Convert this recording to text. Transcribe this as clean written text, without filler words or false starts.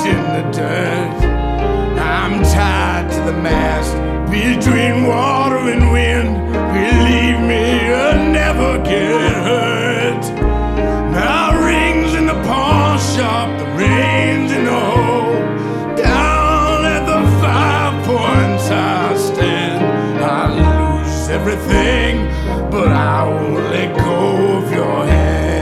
in the dirt. I'm tied to the mast between water and wind. Believe me, I'll never get hurt. My rings in the pawn shop, the reins in the hole. Down at the 5 points I stand. I lose everything, but I won't let go of your hand.